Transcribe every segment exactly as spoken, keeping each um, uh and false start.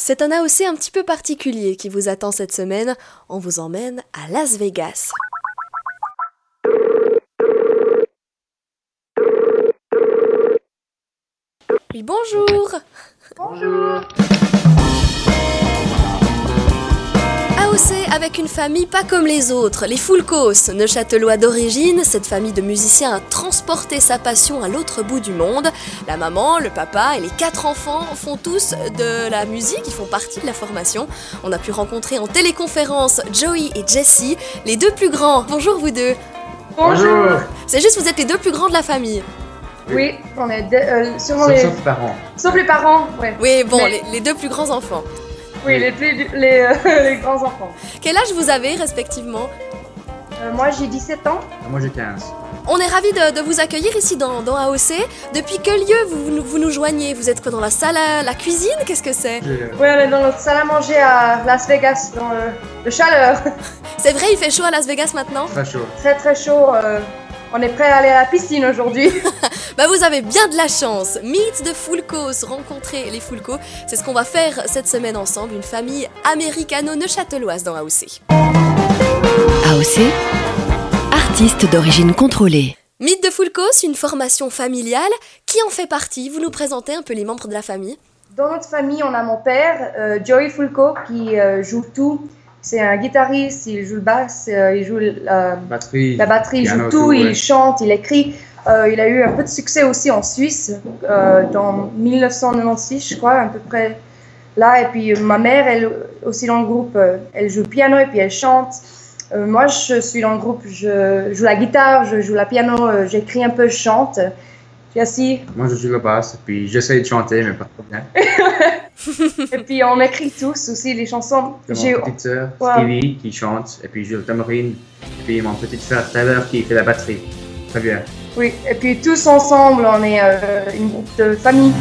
C'est un A O C un petit peu particulier qui vous attend cette semaine. On vous emmène à Las Vegas. Oui, bonjour. Bonjour. A O C avec une famille pas comme les autres, les Foulkos. Neuchâtelois d'origine, cette famille de musiciens a transporté sa passion à l'autre bout du monde. La maman, le papa et les quatre enfants font tous de la musique, ils font partie de la formation. On a pu rencontrer en téléconférence Joey et Jessie, les deux plus grands. Bonjour vous deux. Bonjour. C'est juste vous êtes les deux plus grands de la famille. Oui, on est de, euh, sûrement Sauf, les... sauf les parents. Sauf les parents, ouais. Oui, bon, Mais- les, les deux plus grands enfants. Oui, les, plus, les, euh, les grands enfants. Quel âge vous avez respectivement ? Euh, moi, j'ai dix-sept ans. Ah, moi j'ai quinze. On est ravis de, de vous accueillir ici dans, dans A O C. Depuis quel lieu vous, vous, vous nous joignez ? Vous êtes quoi, dans la salle à la cuisine ? Qu'est-ce que c'est ? J'ai- Oui, on est dans notre salle à manger à Las Vegas, dans le, le chaleur. C'est vrai, il fait chaud à Las Vegas maintenant ? Très chaud. Très très chaud. euh, on est prêt à aller à la piscine aujourd'hui. Bah vous avez bien de la chance. Meet the Foulkos, rencontrer les Foulkos, c'est ce qu'on va faire cette semaine ensemble, une famille américano-neuchâteloise dans A O C. A O C, artiste d'origine contrôlée. Meet the Foulkos, une formation familiale. Qui en fait partie ? Vous nous présentez un peu les membres de la famille ? Dans notre famille, on a mon père, euh, Joey Foulko, qui euh, joue tout. C'est un guitariste, il joue le basse, euh, il joue la, Batterie. la batterie, il piano, joue tout, il ouais. chante, il écrit. Euh, il a eu un peu de succès aussi en Suisse, euh, dans mille neuf cent quatre-vingt-seize, je crois, à peu près là. Et puis euh, ma mère, elle aussi dans le groupe, euh, elle joue le piano et puis elle chante. Euh, moi, je suis dans le groupe, je joue la guitare, je joue la piano, euh, j'écris un peu, je chante. Jessie. Moi je joue la basse et puis j'essaie de chanter mais pas trop bien. Et puis on écrit tous aussi les chansons. J'ai J'ai- ma petite sœur Wow. Stevie qui chante et puis je joue le tambourine et puis mon petit frère Tyler qui fait la batterie. Très bien. Oui, et puis tous ensemble, on est euh, une groupe de famille.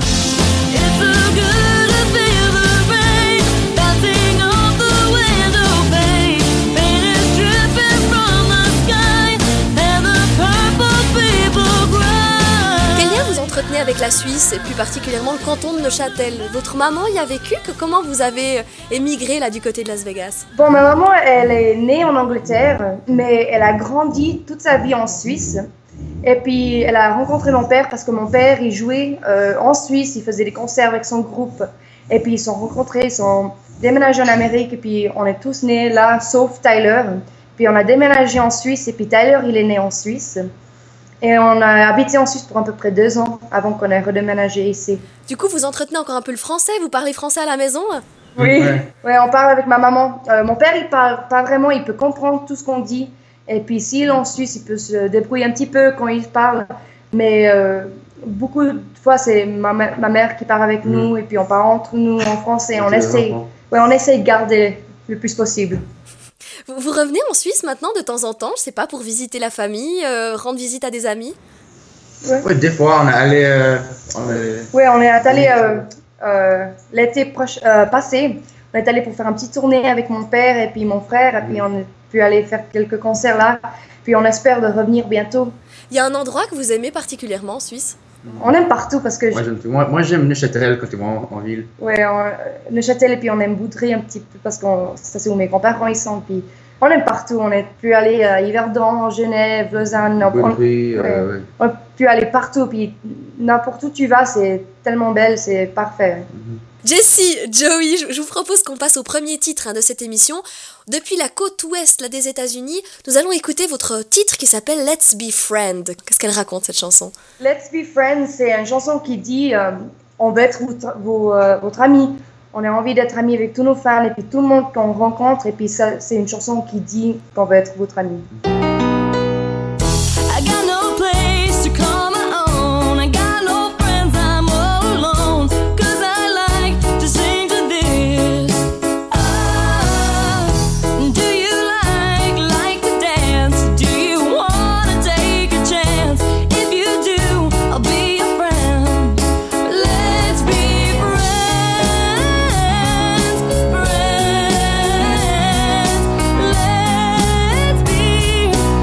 Quel lien vous entretenez avec la Suisse et plus particulièrement le canton de Neuchâtel ? Votre maman y a vécu ? Que- Comment vous avez euh, émigré là du côté de Las Vegas ? Bon, ma maman, elle est née en Angleterre, mais elle a grandi toute sa vie en Suisse. Et puis, elle a rencontré mon père parce que mon père, il jouait euh, en Suisse, il faisait des concerts avec son groupe. Et puis, ils se sont rencontrés, ils sont déménagés en Amérique, et puis on est tous nés là, sauf Tyler. Puis, on a déménagé en Suisse, et puis Tyler, il est né en Suisse. Et on a habité en Suisse pour à peu près deux ans avant qu'on ait redéménagé ici. Du coup, vous entretenez encore un peu le français ? Vous parlez français à la maison ? Oui, Ouais. ouais, on parle avec ma maman. Euh, mon père, il parle pas vraiment, il peut comprendre tout ce qu'on dit. Et puis s'il est en Suisse, il peut se débrouiller un petit peu quand il parle. Mais euh, beaucoup de fois, c'est ma, ma ma mère qui parle avec Mm. nous. Et puis on parle entre nous en français. On Ok, essaye, vraiment. ouais, on essaye de garder le plus possible. Vous, vous revenez en Suisse maintenant de temps en temps, je sais pas, pour visiter la famille, euh, rendre visite à des amis ? Ouais, des fois on est allé. Euh, on est... Ouais, on est allé euh, euh, l'été proche, euh, passé. On est allé pour faire un petit tournée avec mon père et puis mon frère. Et puis on a pu aller faire quelques concerts là. Puis on espère de revenir bientôt. Il y a un endroit que vous aimez particulièrement en Suisse ? On aime partout parce que Moi j'aime tout. Moi, moi j'aime Neuchâtel quand tu vas en, en ville. ouais, on, Neuchâtel et puis on aime Boudry un petit peu parce que ça c'est où mes grands-parents ils sont. Puis on aime partout. On a pu aller à Yverdon, Genève, Lausanne. On, on, Boudry, euh, ouais. ouais. on a pu aller partout. Puis n'importe où tu vas, c'est tellement belle, c'est parfait. Jessie, Joey, je je vous propose qu'on passe au premier titre hein, de cette émission. Depuis la côte ouest là, des États-Unis, nous allons écouter votre titre qui s'appelle Let's Be Friends. Qu'est-ce qu'elle raconte cette chanson ? Let's Be Friends, c'est une chanson qui dit euh, on veut être votre, vos, euh, votre ami. On a envie d'être amis avec tous nos fans et puis tout le monde qu'on rencontre. Et puis ça, c'est une chanson qui dit qu'on veut être votre ami. I got no place to call my own. I got no friends, I'm all alone. 'Cause I like to sing to this. Ah, do you like, like to dance? Do you wanna take a chance? If you do, I'll be your friend. Let's be friends, friends. Let's be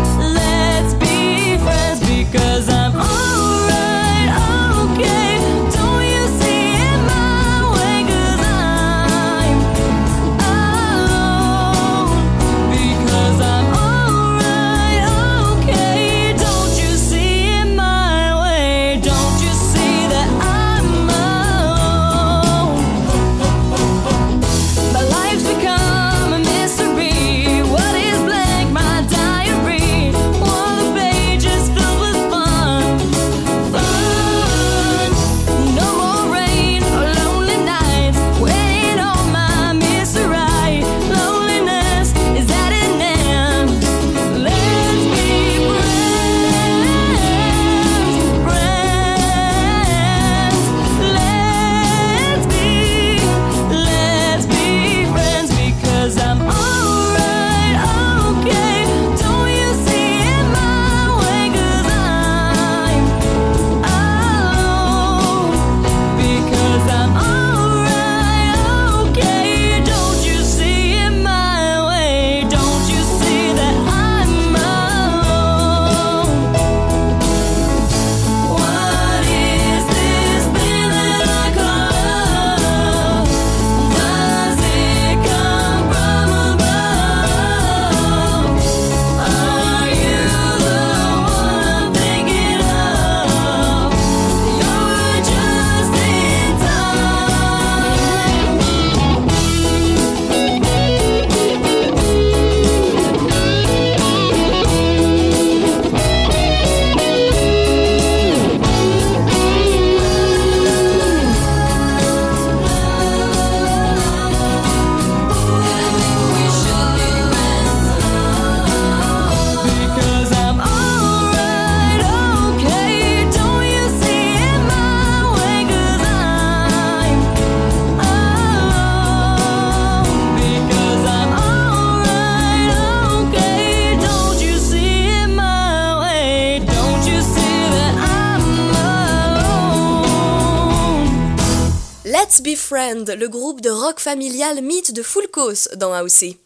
Let's Be Friends, le groupe de rock familial mythe de Foulkos dans A O C.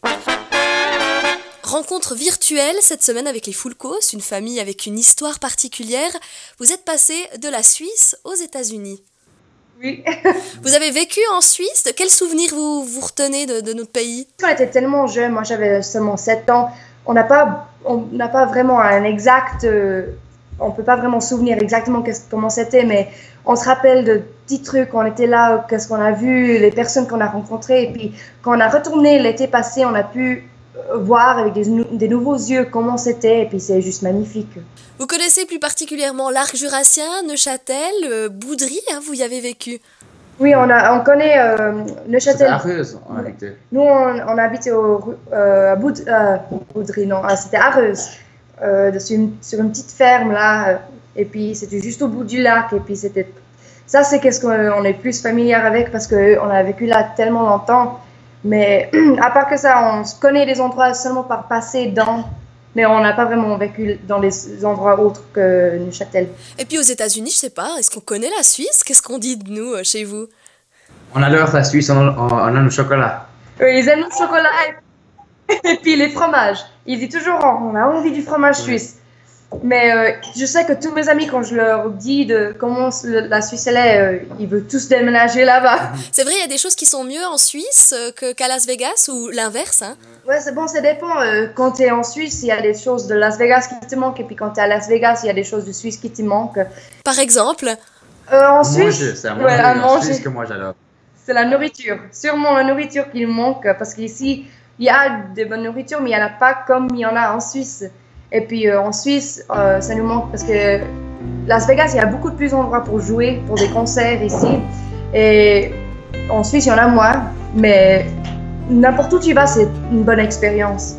Rencontre virtuelle cette semaine avec les Foulkos, une famille avec une histoire particulière. Vous êtes passé de la Suisse aux États-Unis. Oui. Vous avez vécu en Suisse. De quels souvenirs vous, vous retenez de, de notre pays? On était tellement jeunes, moi j'avais seulement sept ans. On n'a pas, on n'a pas vraiment un exact, euh, on peut pas vraiment se souvenir exactement comment c'était, mais on se rappelle de petits trucs. On était là, qu'est-ce qu'on a vu, les personnes qu'on a rencontrées. Et puis quand on a retourné l'été passé, on a pu voir avec des, des nouveaux yeux comment c'était, et puis c'est juste magnifique. Vous connaissez plus particulièrement l'arc jurassien, Neuchâtel, euh, Boudry, hein, vous y avez vécu? Oui, on, a, on connaît euh, Neuchâtel. C'était Arreuse, on habitait. Nous, on, on habitait au, euh, à Boud, euh, Boudry, non, ah, c'était Arreuse, euh, sur, une, sur une petite ferme là, euh, et puis c'était juste au bout du lac, et puis c'était... Ça, c'est qu'est-ce qu'on est plus familier avec, parce qu'on a vécu là tellement longtemps. Mais à part que ça, on se connaît des endroits seulement par passer dans, mais on n'a pas vraiment vécu dans les endroits autres que Neuchâtel. Et puis aux États-Unis, je sais pas, est-ce qu'on connaît la Suisse? Qu'est-ce qu'on dit de nous euh, chez vous? On adore la Suisse, on, on, on aime le chocolat. Oui, ils aiment le chocolat et puis les fromages. Ils disent toujours, oh, on a envie du fromage suisse. Mais euh, je sais que tous mes amis, quand je leur dis de comment la Suisse elle est, euh, ils veulent tous déménager là-bas. C'est vrai, il y a des choses qui sont mieux en Suisse euh, que, qu'à Las Vegas, ou l'inverse, hein? Ouais, c'est bon, ça dépend. Euh, quand tu es en Suisse, il y a des choses de Las Vegas qui te manquent, et puis quand tu es à Las Vegas, il y a des choses de Suisse qui te manquent. Par exemple? euh, En Suisse, manger, c'est à manger, ouais, à en manger. Suisse que moi j'adore. C'est la nourriture. Sûrement la nourriture qui nous manque, parce qu'ici, il y a de bonnes nourritures, mais il n'y en a pas comme il y en a en Suisse. Et puis euh, en Suisse, euh, ça nous manque parce que Las Vegas, il y a beaucoup de plus d'endroits pour jouer, pour des concerts ici. Et en Suisse, il y en a moins, mais n'importe où tu vas, c'est une bonne expérience.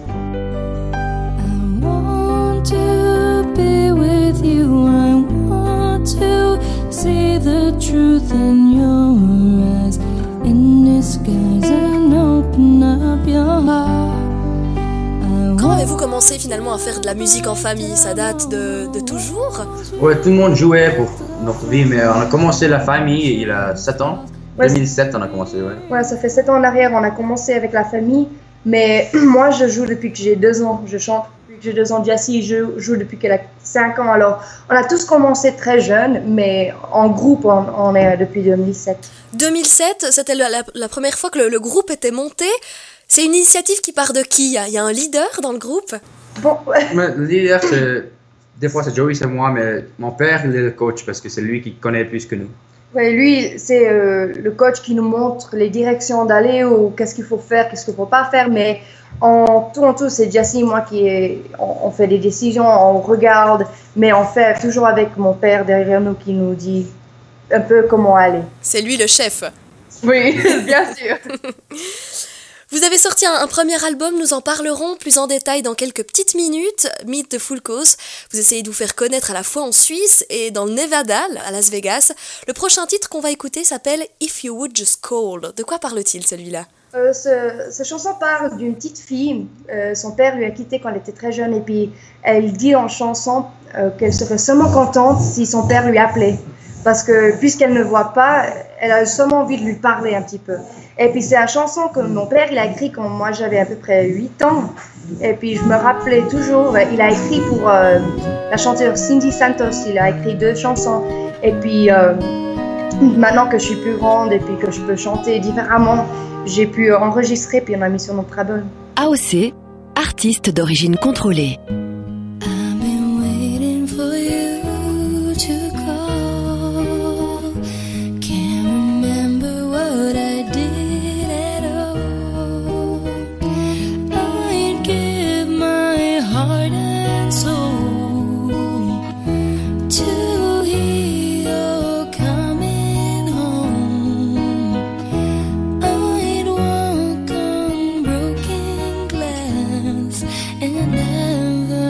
I want to be with you. I want to see the truth in your eyes. In disguise and open up your heart. Quand avez-vous commencé finalement à faire de la musique en famille? Ça date de, de toujours? Ouais, tout le monde jouait pour notre vie, mais on a commencé la famille il y a sept ans. Ouais, deux mille sept, on a commencé, ouais. Ouais, ça fait sept ans en arrière, on a commencé avec la famille. Mais moi, je joue depuis que j'ai deux ans. Je chante depuis que j'ai deux ans. Jessie joue, joue depuis qu'elle a cinq ans. Alors, on a tous commencé très jeunes, mais en groupe, on, on est depuis deux mille sept. deux mille sept, c'était la, la, la première fois que le, le groupe était monté. C'est une initiative qui part de qui? Il y a, il y a un leader dans le groupe? Bon, Mais le leader, c'est... des fois c'est Joey, c'est moi, mais mon père, il est le coach parce que c'est lui qui connaît plus que nous. ouais, lui, c'est euh, le coach qui nous montre les directions d'aller ou qu'est-ce qu'il faut faire, qu'est-ce qu'il ne faut pas faire. Mais en tout en tout, c'est Jessie et moi qui est, on, on fait des décisions, on regarde, mais on fait toujours avec mon père derrière nous qui nous dit un peu comment aller. C'est lui le chef. Oui, bien sûr. Vous avez sorti un, un premier album, nous en parlerons plus en détail dans quelques petites minutes, Meet the Foulkos. Vous essayez de vous faire connaître à la fois en Suisse et dans le Nevada, à Las Vegas. Le prochain titre qu'on va écouter s'appelle If You Would Just Call. De quoi parle-t-il celui-là? Euh, ce, cette chanson parle d'une petite fille. Euh, son père lui a quitté quand elle était très jeune et puis elle dit en chanson euh, qu'elle serait seulement contente si son père lui appelait. Parce que puisqu'elle ne voit pas, elle a seulement envie de lui parler un petit peu. Et puis c'est une chanson que mon père il a écrit quand moi j'avais à peu près huit ans. Et puis je me rappelais toujours, il a écrit pour euh, la chanteuse Cindy Santos, il a écrit deux chansons. Et puis euh, maintenant que je suis plus grande et puis que je peux chanter différemment, j'ai pu enregistrer puis on a mis sur notre album. A O C, artiste d'origine contrôlée. I've been waiting for you to call. Can't remember what I did at all. I'd give my heart and soul to hear you're coming home. I'd walk on broken glass and never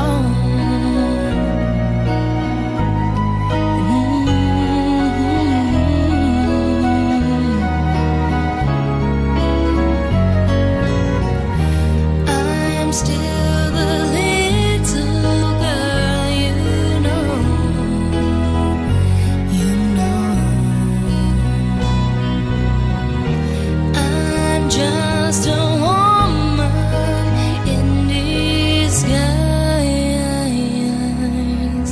I'm still the little girl you know, you know. I'm just a woman in disguise.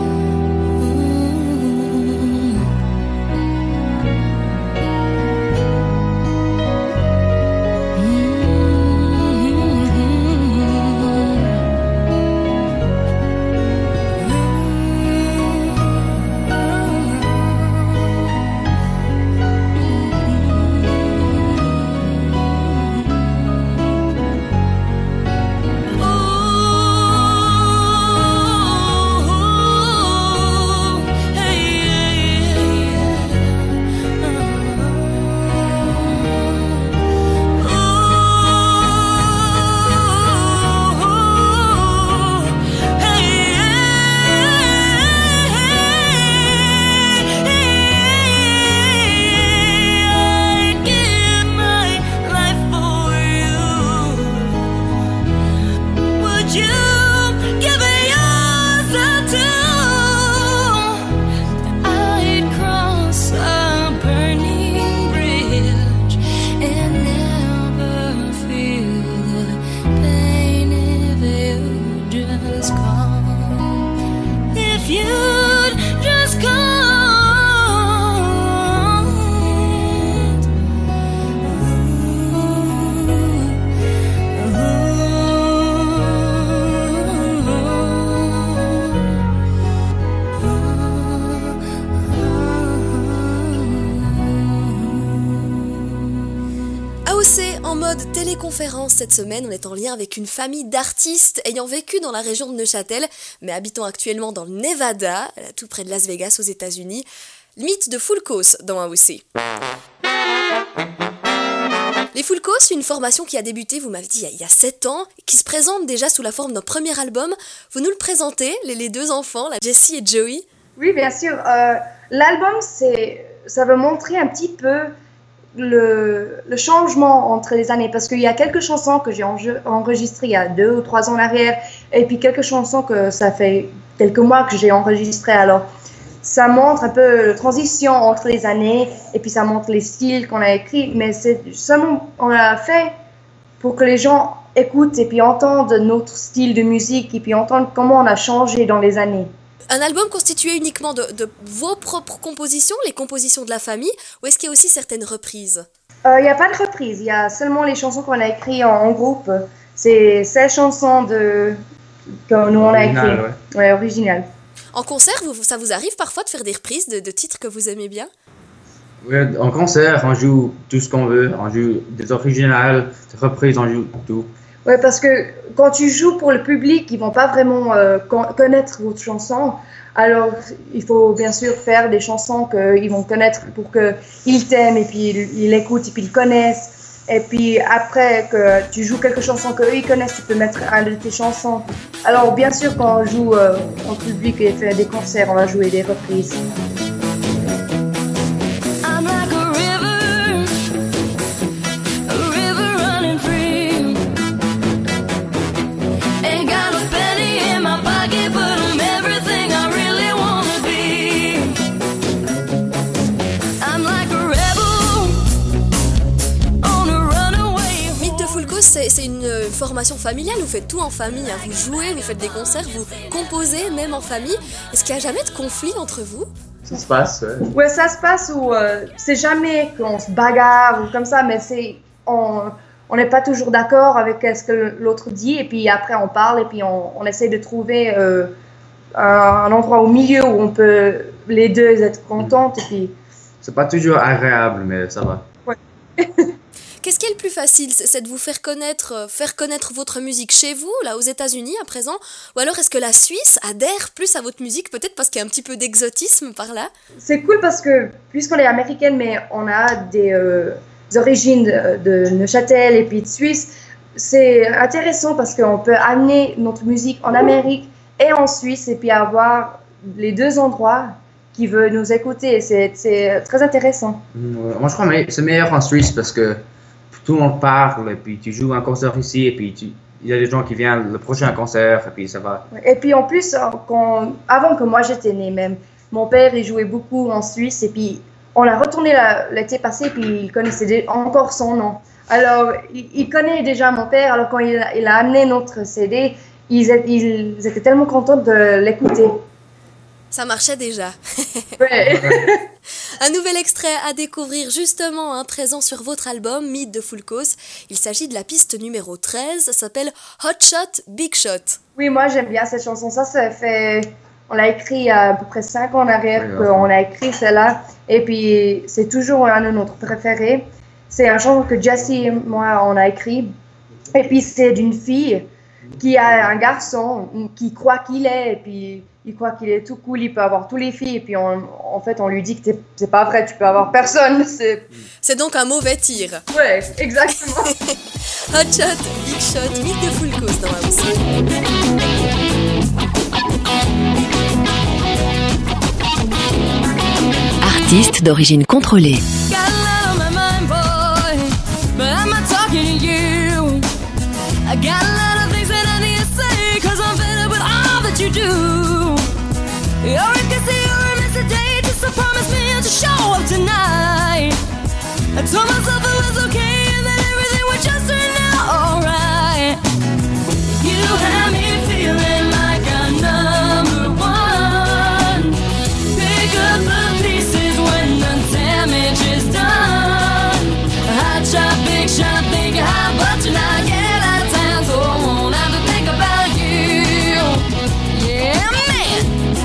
I'd give my life for you. Would you give it yours too? I'd cross a burning bridge and never feel the pain if you just come. If you'd just come. A O C en mode téléconférence cette semaine, on est en lien avec une famille d'artistes ayant vécu dans la région de Neuchâtel, mais habitant actuellement dans le Nevada, tout près de Las Vegas aux États-Unis. Mythe de Full Course dans A O C. Les Full Course, une formation qui a débuté, vous m'avez dit, il y a sept ans, qui se présente déjà sous la forme d'un premier album. Vous nous le présentez, les, les deux enfants, là, Jessie et Joey. Oui, bien sûr. Euh, l'album, c'est, ça veut montrer un petit peu le, le changement entre les années, parce qu'il y a quelques chansons que j'ai enje- enregistrées il y a deux ou trois ans en arrière, et puis quelques chansons que ça fait quelques mois que j'ai enregistrées. Alors, ça montre un peu la transition entre les années, et puis ça montre les styles qu'on a écrits, mais c'est seulement, on l'a fait pour que les gens écoutent et puis entendent notre style de musique, et puis entendent comment on a changé dans les années. Un album constitué uniquement de, de vos propres compositions, les compositions de la famille, ou est-ce qu'il y a aussi certaines reprises ? Il n'y a pas de reprise, il y a seulement les chansons qu'on a écrites en, en groupe. C'est ces chansons de, que nous on a Original, écrites. ouais. Ouais, original. En concert, vous, ça vous arrive parfois de faire des reprises de, de titres que vous aimez bien ? Ouais, en concert, on joue tout ce qu'on veut. On joue des originales, des reprises, on joue tout. Ouais, parce que quand tu joues pour le public, ils vont pas vraiment euh, con- connaître votre chanson. Alors, il faut bien sûr faire des chansons qu'ils vont connaître pour qu'ils t'aiment et puis ils ils l'écoutent et puis ils connaissent. Et puis après que tu joues quelques chansons qu'eux ils connaissent, tu peux mettre un de tes chansons. Alors, bien sûr, quand on joue euh, en public et fait des concerts, on va jouer des reprises. I'm like a river, a river running free. Ain't got a penny in my pocket, but I'm everything I really wanna be. I'm like a rebel on a runaway. Mythe de Full Course, c'est, c'est une euh, formation familiale, vous faites tout en famille, hein. Vous jouez, vous faites des concerts, vous composez même en famille. Est-ce qu'il n'y a jamais de conflit entre vous ? Ça se passe, ouais. Ouais, ça se passe où euh, c'est jamais qu'on se bagarre ou comme ça, mais c'est on on n'est pas toujours d'accord avec ce que l'autre dit et puis après on parle et puis on, on essaie de trouver euh, un, un endroit au milieu où on peut les deux être contentes et puis C'est pas toujours agréable, mais ça va. Qu'est-ce qui est le plus facile ? C'est c'est de vous faire connaître, euh, faire connaître votre musique chez vous, là aux États-Unis à présent ? Ou alors est-ce que la Suisse adhère plus à votre musique, peut-être parce qu'il y a un petit peu d'exotisme par là ? c'est cool parce que puisqu'on est américaine mais on a des, euh, des origines de, de Neuchâtel et puis de Suisse, c'est intéressant parce qu'on peut amener notre musique en Amérique et en Suisse et puis avoir les deux endroits qui veulent nous écouter. C'est, c'est très intéressant. Euh, Moi, je crois que c'est meilleur en Suisse parce que tout le monde parle et puis tu joues un concert ici et puis tu, il y a des gens qui viennent le prochain concert et puis ça va. Et puis en plus, quand, avant que moi j'étais née même, mon père il jouait beaucoup en Suisse et puis on a retourné la, l'été passé et puis il connaissait dé- encore son nom. Alors il, il connaît déjà mon père, alors quand il a, il a amené notre C D, ils, est- ils étaient tellement contents de l'écouter. Ça marchait déjà. Ouais. Un nouvel extrait à découvrir justement, hein, présent sur votre album Mythe de Foulkos. Il s'agit de la piste numéro treize, ça s'appelle Hot Shot, Big Shot. Oui, moi j'aime bien cette chanson. Ça, ça fait. On l'a écrit il y a à peu près cinq ans en arrière Oui, qu'on a écrit celle-là. Et puis c'est toujours un de nos préférés. C'est un chanson que Jessie et moi on a écrit. Et puis c'est d'une fille qui a un garçon qui croit qu'il est. Et puis il croit qu'il est tout cool, il peut avoir tous les filles. Et puis on- en fait on lui dit que t'es- c'est pas vrai, tu peux avoir personne. C'est... C'est donc un mauvais tir. Ouais, exactement. Hot Shot, Big Shot, Mythe de Foulkos dans la musique. Artiste d'origine contrôlée. Got a lot on my mind, boy, but I'm not talking to you. I got a lot of things that I need to say, cause I'm fed up with all that you do. You're a kissy, you're a miss a date, just to promise me to show up tonight. I told myself it was okay, and that everything would just turn out alright. You had me feeling like I'm number one. Pick up the pieces when the damage is done. Hot shot, big shot, think how much and I get out of town, so I won't have to think about you. Yeah, man.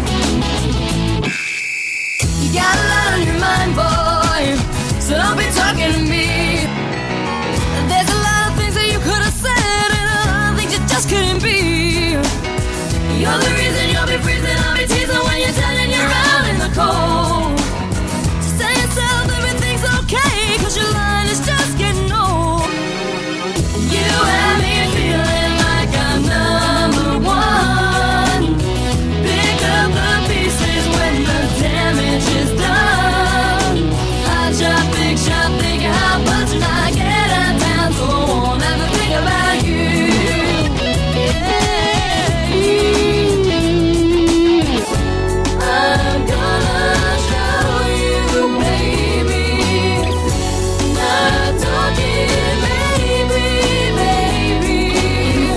You got a lot on your mind, boy, so don't be talking to me. There's a lot of things that you could have said, and a lot of things you just couldn't be. You're the reason you'll be freezing, I'll be teasing when you're telling you're out in the cold. Just tell yourself everything's okay, cause your line is just getting old. You have me feeling like I'm number one. Pick up the pieces when the damage is done. Hot shot, big shot, thinking how much and I get out of town, so I won't have to think about you. I'm gonna show you, baby. Not talking, maybe, baby.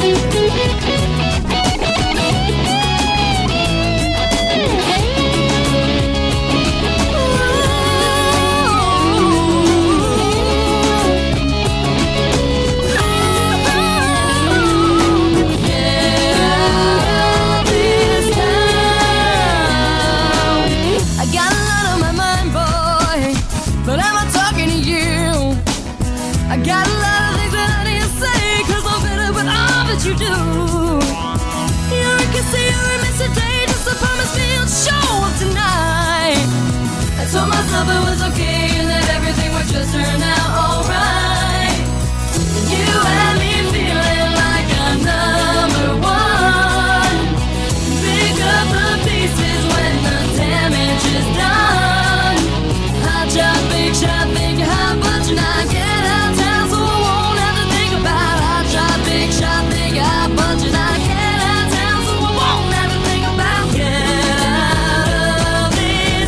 I got a lot on my mind, boy, but I'm not talking to you. I got a lot of things that I need to say, cause I'm fed up with all that you do. You're a kissy, you're a miss a day, just to promise me you'll show up tonight. I told myself it was okay, and that everything would just turn out alright. You had me feeling like I'm number one. Pick up the pieces when the damage is done. Hot shot, big shot, think how much and I get out of town, so I won't have to think about hot shot, big shot, think how much and I get out of town, so I won't have to think about get out of this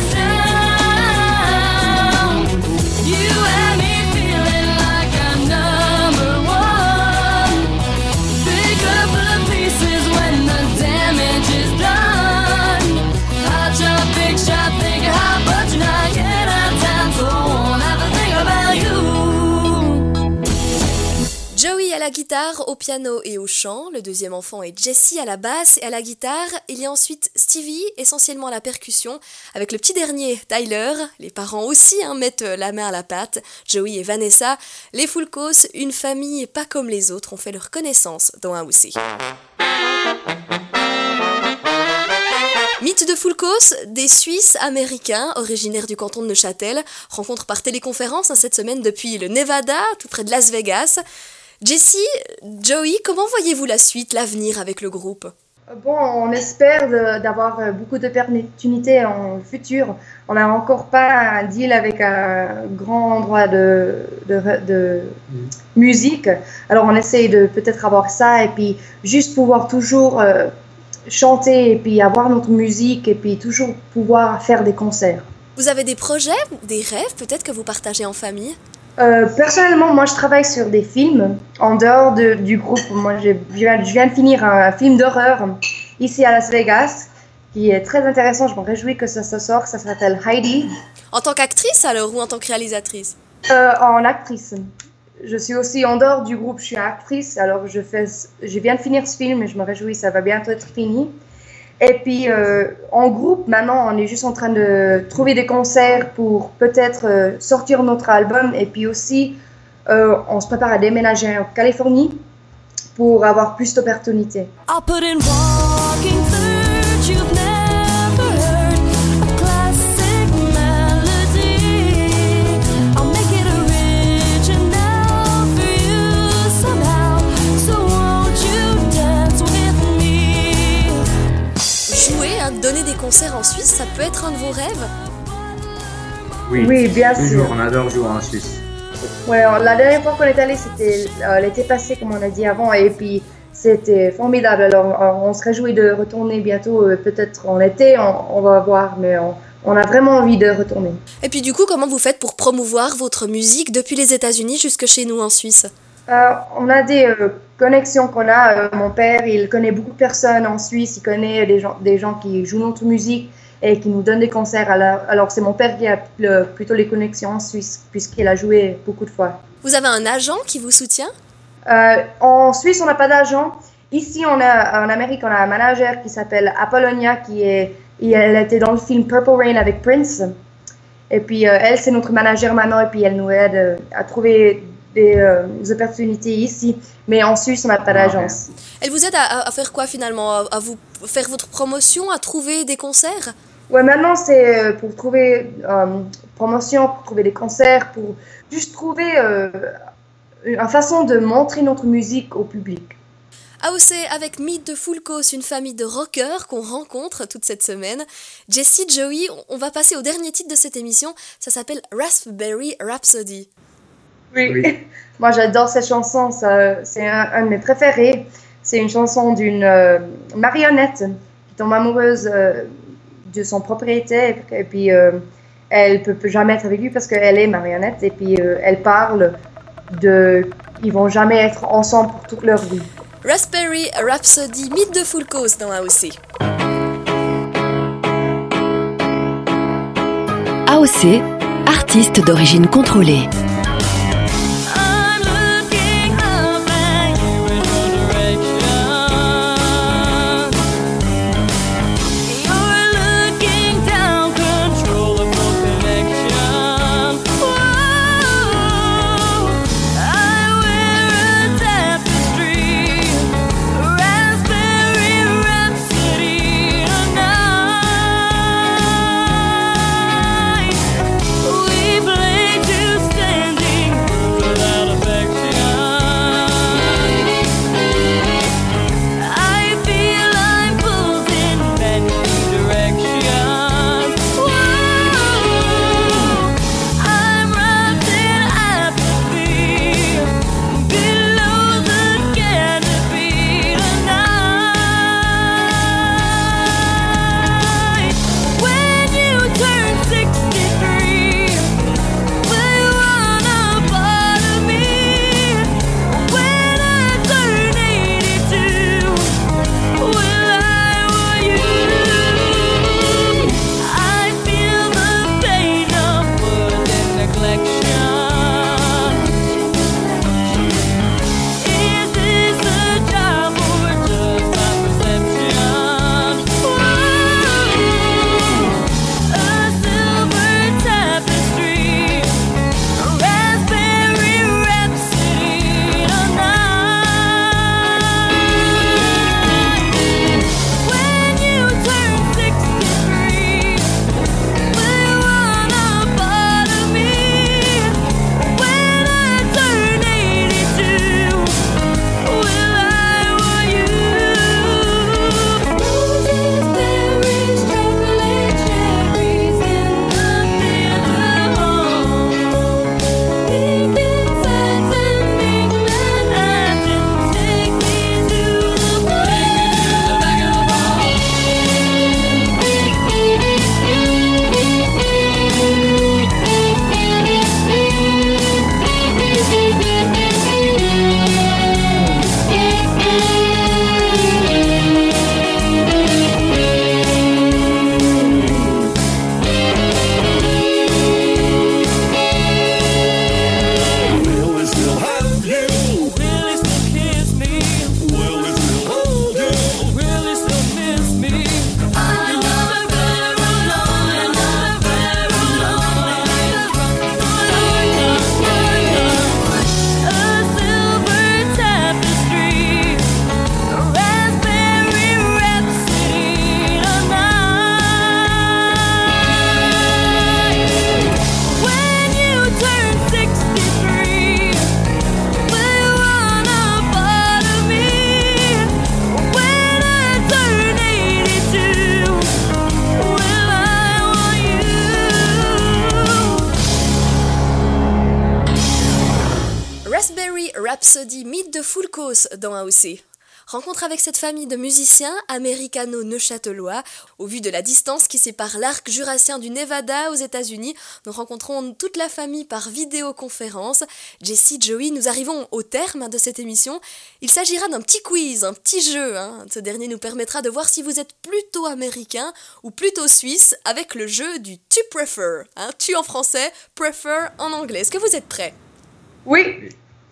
town. You had me feeling like I'm number one. Pick up the pieces when the damage is done. Hot shot, big shot, think how much and I get out of town, so I won't have to think about you. Joey à la guitare, au piano et au chant. Le deuxième enfant est Jessie à la basse et à la guitare. Il y a ensuite Stevie, essentiellement à la percussion, avec le petit dernier, Tyler. Les parents aussi, hein, mettent la main à la pâte. Joey et Vanessa, les Foulkos, une famille pas comme les autres, ont fait leur connaissance dans un aussi. Mythe de Foulkos, des Suisses américains originaires du canton de Neuchâtel, rencontre par téléconférence, hein, cette semaine depuis le Nevada, tout près de Las Vegas. Jessie, Joey, comment voyez-vous la suite, l'avenir avec le groupe? Bon, on espère de- d'avoir euh, beaucoup d'opportunités en le futur. On n'a encore pas un deal avec un grand endroit de, de, de musique. Alors on essaye de peut-être avoir ça et puis juste pouvoir toujours euh, chanter et puis avoir notre musique et puis toujours pouvoir faire des concerts. Vous avez des projets, des rêves peut-être que vous partagez en famille? Euh, personnellement, moi je travaille sur des films en dehors de- du groupe. Moi je viens, je viens de finir un film d'horreur ici à Las Vegas qui est très intéressant. Je me réjouis que ça se sorte. Ça s'appelle Heidi. En tant qu'actrice alors ou en tant que réalisatrice? Euh, en actrice. Je suis aussi en dehors du groupe, je suis actrice. Alors je, fais, je viens de finir ce film et je me réjouis, ça va bientôt être fini. Et puis euh, en groupe, maintenant, on est juste en train de trouver des concerts pour peut-être euh, sortir notre album. Et puis aussi, euh, on se prépare à déménager en Californie pour avoir plus d'opportunités. I'll put in walking third you've never heard a classic melody. I'll make it original for you somehow. So won't you dance with me? Jouer, hein, donner des concerts en Suisse, ça peut être un de vos rêves? Oui, Oui, bien toujours, sûr. on adore jouer en Suisse. Ouais, on- la dernière fois qu'on est allé, c'était euh, l'été passé, comme on a dit avant, et puis c'était formidable. Alors, euh, on se réjouit de retourner bientôt, euh, peut-être en été, on, on va voir, mais on, on a vraiment envie de retourner. Et puis du coup, comment vous faites pour promouvoir votre musique depuis les États-Unis jusque chez nous en Suisse? Euh, on a des euh, connexions qu'on a. Euh, mon père, il connaît beaucoup de personnes en Suisse, il connaît des gens, des gens qui jouent notre musique et qui nous donnent des concerts. Alors, alors c'est mon père qui a le- plutôt les connexions en Suisse, puisqu'il a joué beaucoup de fois. Vous avez un agent qui vous soutient? Euh, en Suisse, on n'a pas d'agent. Ici, on a, en Amérique, on a un manager qui s'appelle Apollonia, qui est, et elle était dans le film Purple Rain avec Prince. Et puis, euh, elle, c'est notre manager maintenant, et puis elle nous aide euh, à trouver des, euh, des opportunités ici. Mais en Suisse, on n'a pas d'agence. Elle vous aide à, à- à faire quoi finalement? À, à vous faire votre promotion, à trouver des concerts? Ouais, maintenant, c'est euh, pour trouver euh, promotion, pour trouver des concerts, pour juste trouver euh, une façon de montrer notre musique au public. A O C avec Meet the Fulcos, une famille de rockers qu'on rencontre toute cette semaine. Jessie, Joey, on- on va passer au dernier titre de cette émission. Ça s'appelle Raspberry Rhapsody. Oui. Oui. Moi, j'adore cette chanson. Ça, c'est un, un de mes préférés. C'est une chanson d'une euh, marionnette qui tombe amoureuse euh, de son propriétaire. Et puis, euh, elle peut, peut jamais être avec lui parce qu'elle est marionnette. Et puis, euh, elle parle de... Ils vont jamais être ensemble pour toute leur vie. Raspberry Rhapsody, Meet the Fulcos dans A O C. A O C, artiste d'origine contrôlée. I'm looking up and you in your direction. You're looking down, control of your connection. Whoa, I wear a tapestry, raspberry rhapsody tonight. We play to stand. Rhapsody, mythe de Full Coast dans A O C. Rencontre avec cette famille de musiciens américano-neuchâtelois. Au vu de la distance qui sépare l'arc jurassien du Nevada aux États-Unis, nous rencontrons toute la famille par vidéoconférence. Jessie, Joey, nous arrivons au terme de cette émission. Il s'agira d'un petit quiz, un petit jeu. Hein. Ce dernier nous permettra de voir si vous êtes plutôt américain ou plutôt suisse avec le jeu du tu prefer. Hein. Tu en français, prefer en anglais. Est-ce que vous êtes prêts? Oui.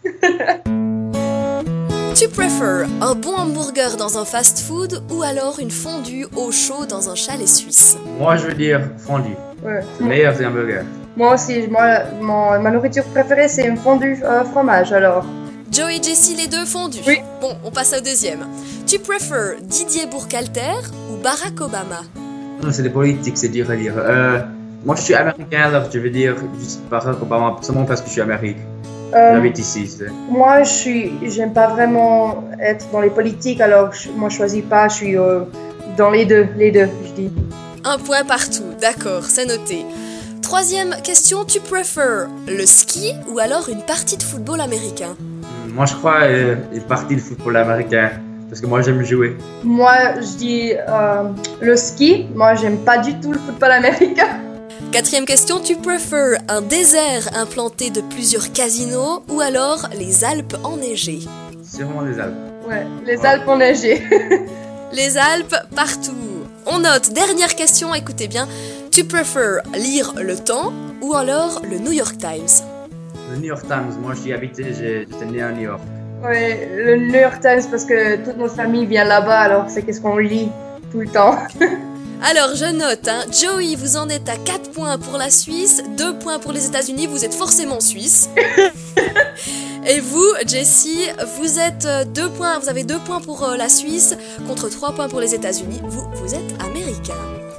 Tu préfères un bon hamburger dans un fast-food ou alors une fondue au chaud dans un chalet suisse? Moi, je veux dire fondue. Ouais. C'est le meilleur, c'est hamburger. Moi aussi, moi, mon- ma nourriture préférée, c'est une fondue euh, fromage, alors. Joe et Jessie, les deux fondus. Oui. Bon, on passe au deuxième. Tu préfères Didier Bourg-Calter ou Barack Obama? Non, c'est des politiques, c'est dur à dire. Euh, moi, je suis américain, alors je veux dire juste Barack Obama, seulement parce que je suis américain. Euh, J'habite ici. c'est- moi, je suis, j'aime pas vraiment être dans les politiques, alors je, moi, je choisis pas, je suis euh, dans les deux, les deux, je dis. Un point partout, d'accord, c'est noté. Troisième question, tu préfères le ski ou alors une partie de football américain? Moi, je crois euh, une partie de football américain, parce que moi, j'aime jouer. Moi, je dis euh, le ski. Moi, j'aime pas du tout le football américain. Quatrième question, tu préfères un désert implanté de plusieurs casinos ou alors les Alpes enneigées? Sûrement les Alpes. Ouais, les Alpes enneigées. Les Alpes partout. On note, dernière question, écoutez bien. Tu préfères lire Le Temps ou alors le New York Times? Le New York Times, moi, j'y habitais, j'ai- j'étais né à New York. Ouais, le New York Times parce que toute notre famille vient là-bas, alors c'est qu'est-ce qu'on lit tout le temps. Alors je note, hein, Joey, vous en êtes à quatre points pour la Suisse, deux points pour les États-Unis, vous êtes forcément suisse. Et vous, Jessie, vous êtes deux points, vous avez deux points pour euh, la Suisse contre trois points pour les États-Unis. Vous, vous êtes américain.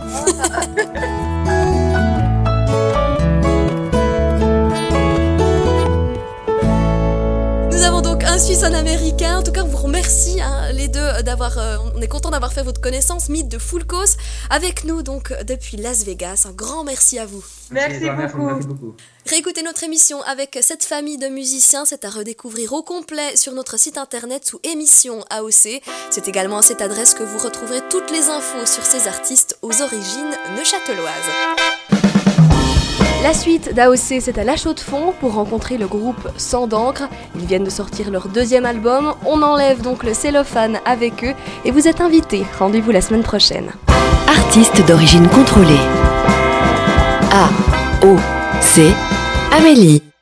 Nous avons donc un Suisse, un Américain. En tout cas, on vous remercie hein, les deux d'avoir. Euh, on est content d'avoir fait votre connaissance. Mythe de Full Coast avec nous donc depuis Las Vegas. Un grand merci à vous. Merci Merci, beaucoup. merci beaucoup. Réécoutez notre émission avec cette famille de musiciens, c'est à redécouvrir au complet sur notre site internet sous émission A O C. C'est également à cette adresse que vous retrouverez toutes les infos sur ces artistes aux origines neuchâteloises. La suite d'A O C, c'est à La Chaux-de-Fonds pour rencontrer le groupe Sang d'encre. Ils viennent de sortir leur deuxième album. On enlève donc le cellophane avec eux et vous êtes invités. Rendez-vous la semaine prochaine. Artiste d'origine contrôlée. A O C Amélie.